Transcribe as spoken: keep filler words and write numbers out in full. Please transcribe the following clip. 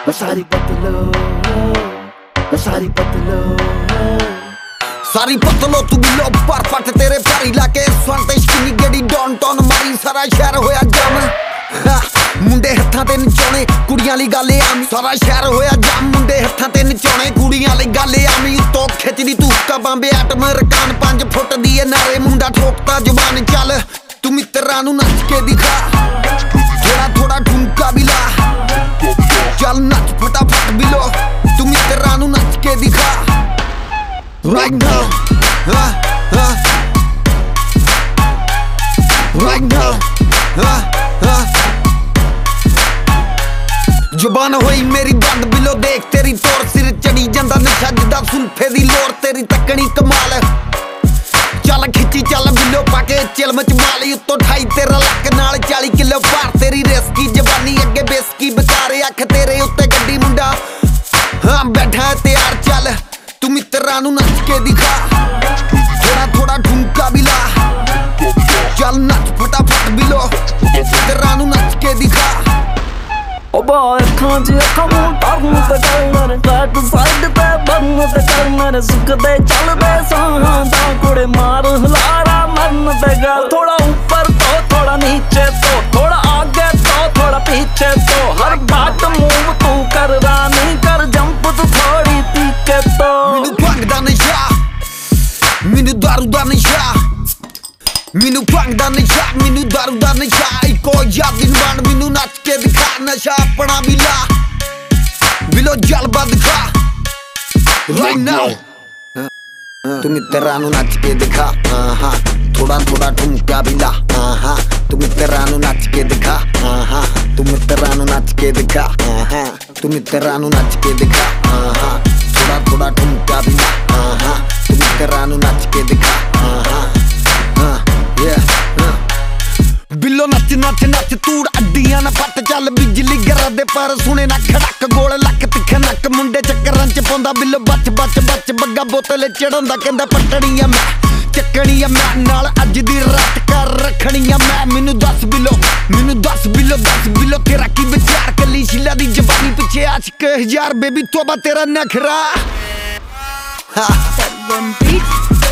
सारी पतलो सारी पतलो सारी पतलो तू बिलो परफेक्ट तेरे प्यारी लाके स्वांते स्किनी गेड़ी डॉन टॉन मारी सारा शहर होया जाम मुंडे हत्थां ते नचाउने कुड़ियां ली गल आमी सारा शहर होया जाम मुंडे हत्थां ते नचाउने कुड़ियां ली गल आमी तो खिचदी तू कबांबे आटम रकान पांच फुट दी नारे मुंडा ठोकता जुबान चल तू मित्तरां नूं नच के दिखा थोड़ा थोड़ा ठुमका भी ला चल नच फटाफट बिलो तू मित्तरां नूं नच के दिखा right now uh, uh. right now uh, uh. जुबान होई मेरी बंद बिलो देख तेरी तोर सिर चढ़ी जांदा नशा जिदा सुल्फे दी लोर तेरी तकनी कमाल चल खिच्ची चल बिलो पाके चिलम च माली उत्तों ठाई तेरा लक नाल चाली किलो भार तेरी रिस्की जवानी अगे बेसकी बेकारे अख तेरे उत्ते गड्डी मुंडा हाँ बैठा है तैयार चल तू मित्तरां नूं नच के दिखा थोड़ा थोड़ा ठुमका भी ला चल नच फटाफट बिलो मित्तरां नूं नच के दिखा ओ बॉय अखां च अखां मुंडा ते कर मेरे बैक साइड ते बन ते कर मेरे सुख दे चल दे सां दा कुड़े मार हलारा मन ते गल थोड़ा ऊपर तो थोड़ा नीचे तो थोड़ा आगे तो थोड़ा पीछे तो हर बात मूव तू कर रानी कर जंप तू थोड़ी तीखे तो मैनू भंग दा नशा मैनू दारू दा नशा मैनू भंग दा नशा मैनू दारू दा नशा इको यादी बन मैनू नच के दिखा नशा अपना भी ला बिलो जलवा दिखा right now तू मित्तरां नूं नच के दिखा हाँ थोड़ा थोड़ा ठुमका भी ला हाँ तू मित्तरां नूं नच के दिखा हाँ तू मित्तरां नूं नच के दिखा हाँ तू मित्तरां नूं नच के दिखा हाँ थोड़ा थोड़ा ठुमका भी ला हाँ तू मित्तरां नूं नच के दिखा हाँ बिलो नच नच नच तूड़ अड्डियां ना पट चल बिजली गरा दे पर सुने ना खड़क गोल लक तिखे नक मुंडे चक्करां च पौंदा बिलो बच बच बच बग्गा बोतले चढ़ांदा कहंदा पटड़ियां मैं चक्कणियां मैं नाल अज दी रात कर रखणियां मैं मैनू दस बिलो मैनू दस बिलो दस बिलो तेरा की विचार कली शिला दी जवानी पिछे आशिक हजार बेबी तोबा तेरा नखरा Seven beats